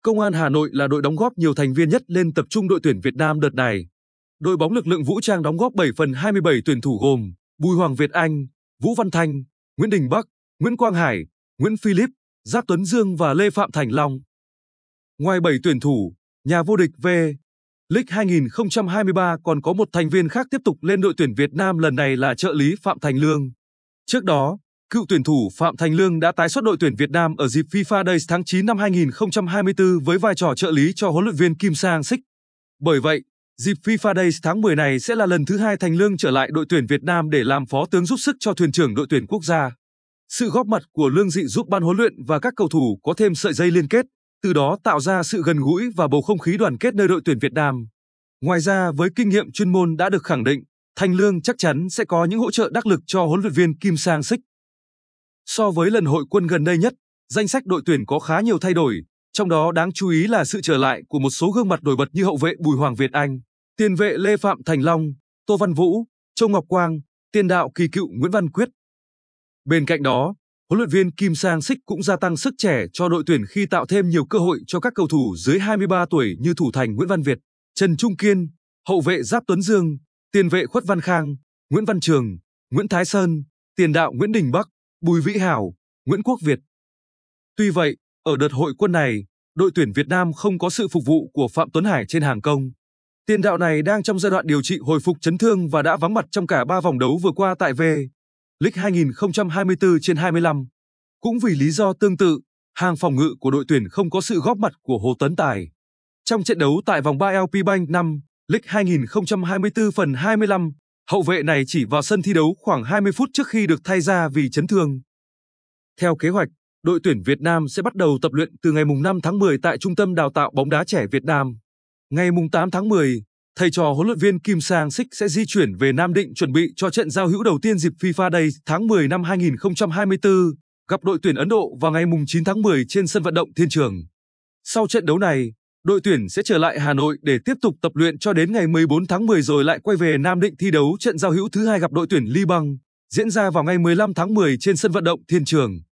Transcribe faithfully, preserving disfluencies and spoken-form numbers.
Công an Hà Nội là đội đóng góp nhiều thành viên nhất lên tập trung đội tuyển Việt Nam đợt này. Đội bóng lực lượng vũ trang đóng góp bảy phần hai mươi bảy tuyển thủ gồm Bùi Hoàng Việt Anh, Vũ Văn Thanh, Nguyễn Đình Bắc, Nguyễn Quang Hải, Nguyễn Philip, Giáp Tuấn Dương và Lê Phạm Thành Long. Ngoài bảy tuyển thủ, nhà vô địch V-League hai không hai ba còn có một thành viên khác tiếp tục lên đội tuyển Việt Nam, lần này là trợ lý Phạm Thành Lương. Trước đó, cựu tuyển thủ Phạm Thành Lương đã tái xuất đội tuyển Việt Nam ở dịp FIFA Days tháng chín năm hai không hai tư với vai trò trợ lý cho huấn luyện viên Kim Sang-sik. Bởi vậy, dịp FIFA Days tháng mười này sẽ là lần thứ hai Thành Lương trở lại đội tuyển Việt Nam để làm phó tướng giúp sức cho thuyền trưởng đội tuyển quốc gia. Sự góp mặt của Lương Dị giúp ban huấn luyện và các cầu thủ có thêm sợi dây liên kết, từ đó tạo ra sự gần gũi và bầu không khí đoàn kết nơi đội tuyển Việt Nam. Ngoài ra, với kinh nghiệm chuyên môn đã được khẳng định, Thành Lương chắc chắn sẽ có những hỗ trợ đắc lực cho huấn luyện viên Kim Sang-sik. So với lần hội quân gần đây nhất, danh sách đội tuyển có khá nhiều thay đổi, trong đó đáng chú ý là sự trở lại của một số gương mặt nổi bật như hậu vệ Bùi Hoàng Việt Anh, tiền vệ Lê Phạm Thành Long, Tô Văn Vũ, Châu Ngọc Quang, tiền đạo kỳ cựu Nguyễn Văn Quyết. Bên cạnh đó, huấn luyện viên Kim Sang-sik cũng gia tăng sức trẻ cho đội tuyển khi tạo thêm nhiều cơ hội cho các cầu thủ dưới hai mươi ba tuổi như thủ thành Nguyễn Văn Việt, Trần Trung Kiên, hậu vệ Giáp Tuấn Dương, tiền vệ Khuất Văn Khang, Nguyễn Văn Trường, Nguyễn Thái Sơn, tiền đạo Nguyễn Đình Bắc, Bùi Vĩ Hảo, Nguyễn Quốc Việt. Tuy vậy, ở đợt hội quân này, đội tuyển Việt Nam không có sự phục vụ của Phạm Tuấn Hải trên hàng công. Tiền đạo này đang trong giai đoạn điều trị hồi phục chấn thương và đã vắng mặt trong cả ba vòng đấu vừa qua tại V-League hai không hai tư trên hai mươi lăm. Cũng vì lý do tương tự, hàng phòng ngự của đội tuyển không có sự góp mặt của Hồ Tấn Tài. Trong trận đấu tại vòng ba lờ pê Bank năm League hai không hai tư phần hai mươi lăm, hậu vệ này chỉ vào sân thi đấu khoảng hai mươi phút trước khi được thay ra vì chấn thương. Theo kế hoạch, đội tuyển Việt Nam sẽ bắt đầu tập luyện từ ngày năm tháng mười tại Trung tâm Đào tạo bóng đá trẻ Việt Nam. Ngày tám tháng mười, thầy trò huấn luyện viên Kim Sang-sik sẽ di chuyển về Nam Định chuẩn bị cho trận giao hữu đầu tiên dịp FIFA Days tháng mười năm hai không hai tư, gặp đội tuyển Ấn Độ vào ngày chín tháng mười trên sân vận động Thiên Trường. Sau trận đấu này, đội tuyển sẽ trở lại Hà Nội để tiếp tục tập luyện cho đến ngày mười bốn tháng mười rồi lại quay về Nam Định thi đấu trận giao hữu thứ hai gặp đội tuyển Liban, diễn ra vào ngày mười lăm tháng mười trên sân vận động Thiên Trường.